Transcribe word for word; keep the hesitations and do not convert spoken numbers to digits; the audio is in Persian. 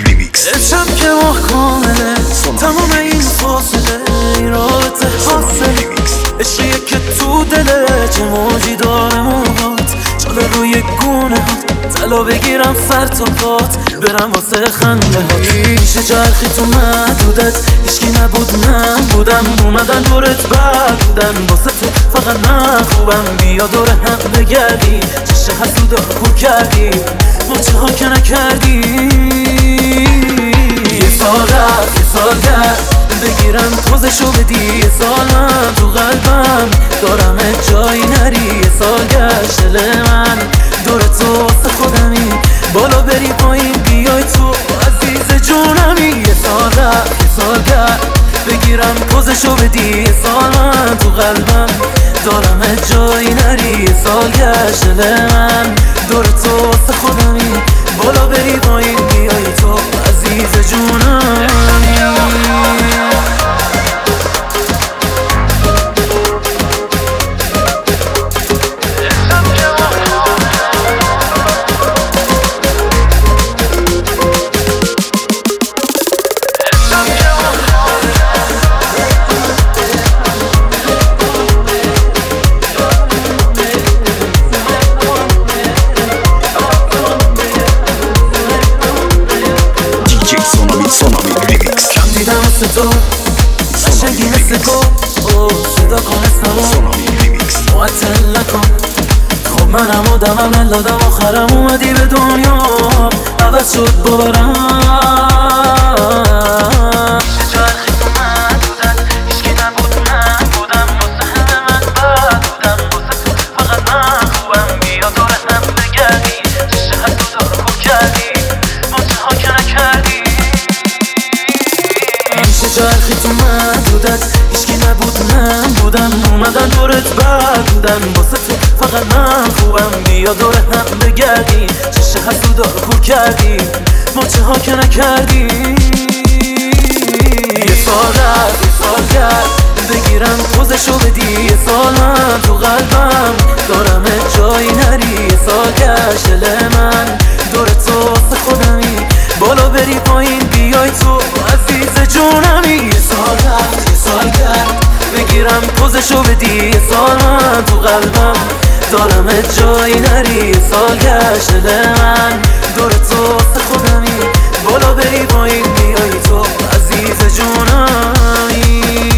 ریمیکس. اشم که ماه کامله تمام این فاصله این رابطه حاصله عشقیه که تو دله چه موجی داره موهات چاله روی گونه هات طلا بگیرم سر تا پات برم واسه خنده هات میشه جرخی تو محدودت هیچکی نبود من بودم اومدن دورت بر بودن واسه تو فقط من خوبم بیا دور هم بگردی چشه حسودا کو کردی مچه ها که نکردی یه سال رفت یه سال گرد بگیرم پوزشو بدی یه سال من تو قلبم دارم جایی نری یه سال گشت دل من دور تو واسه خودمی بالا بری پایین بیای تو عزیز جونمی یه سال رفت یه سال گرد بگیرم پوزشو بدی یه سال من تو قلبم دارم جایی نری یه سال گشت دل من دور تو واسه خودمی بالا بری پایین بیای تو عزیز جونمی تو قشنگی مثل تو صدا کن اسممو معطل نکن خب منم آدمم نلادم آخرم اومدی به دنیا عوض شد باورم جرخی تو محدودت هیچکی نبود من بودم واسه همه من بد بودم واسه تو فقط من خوبم بیا دور هم بگردی چشه حسودا کو کردی مچه ها که نکردی جرخی تو محدودت هیچکی نبود من بودم اومدن دورت بر بودن واسه تو فقط من خوبم بیا دور هم بگردی چشه حسودا کو کردی مچه ها که نکردی یه سال رفت یه سال گرد بگیرم پوزشو بدی یه سال من تو قلبم دارم جایی نری یه سال گشت دل من دور تو واسه خودمی بالا بری پایین بیای تو عزیز جونمی یه سال رفت یه سال گرد بگیرم پوزشو بدی یه سال من تو قلبم دارم جایی نری یه سال گشت دل من دور تو واسه خودمی بالا بری پایین بیای تو عزیز جونمی